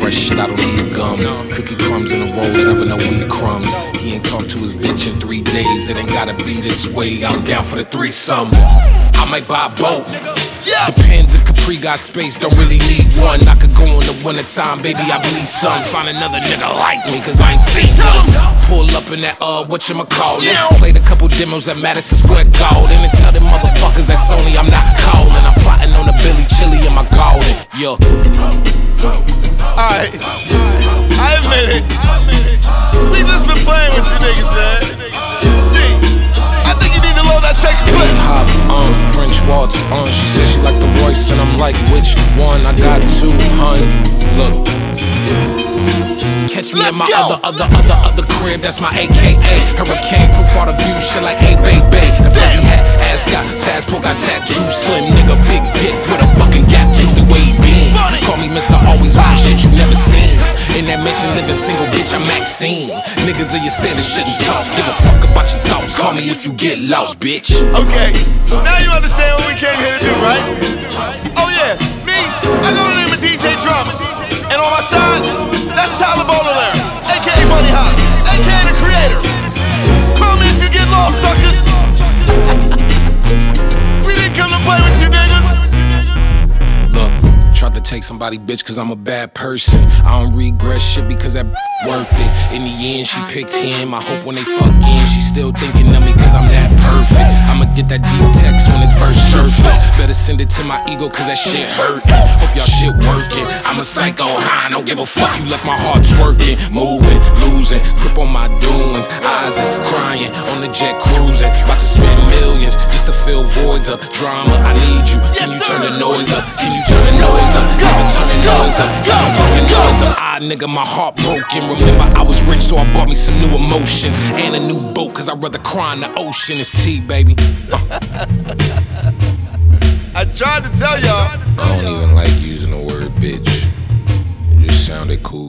fresh shit, I don't need gum. Cookie crumbs in the rolls, never know weed crumbs. He ain't talked to his bitch in 3 days. It ain't gotta be this way. I'm down for the threesome. I might buy a boat. Depends if Capri got space, don't really need one. I could go in the winter time, baby, I bleed some. Find another nigga like me, cause I ain't seen none. Pull up in that, whatchamacallit. Played a couple demos at Madison Square Garden. And tell them motherfuckers that Sony I'm not calling. I'm plotting on a Billy Chili in my garden. Yo. Alright, I admit it. We just been playing with you niggas, man. D, I think you need to load that second clip. Hop, French waltz, she said she like the voice, and I'm like, which one? I got two, hun. Look. Catch me in my other crib, that's my AKA. Hurricane proof all the view, shit like hey baby. The fuzzy hat, ass got passport, got tattoo. Slim nigga, big dick with a fucking gap tooth, the way he been. Call me Mr. Always with some shit you never seen. In that mansion living single, bitch, I'm Maxine. Niggas of your standard shouldn't talk. Give a fuck about your thoughts. Call me if you get lost, bitch. Okay, now you understand what we came here to do, right? Oh yeah, me, I go to the name of DJ Drama. And on my side, that's Tyler Baudelaire, aka Bunny Hop, aka the creator. Call me if you get lost, suckers. We didn't come to play with you niggas. Look, tried to take somebody bitch cause I'm a bad person. I don't regret shit because that worth it. In the end she picked him. I hope when they fuck in she still thinking of me cause I'm that perfect. I'ma get that deep text when it's verse surface. Better send it to my ego cause that shit hurtin'. Hope y'all shit working. I'm a psycho high, don't give a fuck. You left my heart twerking. Moving, losing, grip on my doings. Eyes is crying on the jet cruising. About to spend millions just to fill voids up. Drama, I need you. Can you turn the noise up? Can you turn the noise up? Can you turn the noise up? Can you turn the noise up? Ah, nigga, my heart broken. Remember I was rich so I bought me some new emotions. And a new boat cause I'd rather cry in the ocean. It's T, baby. I tried to tell y'all. I don't even like using the word bitch. It just sounded cool.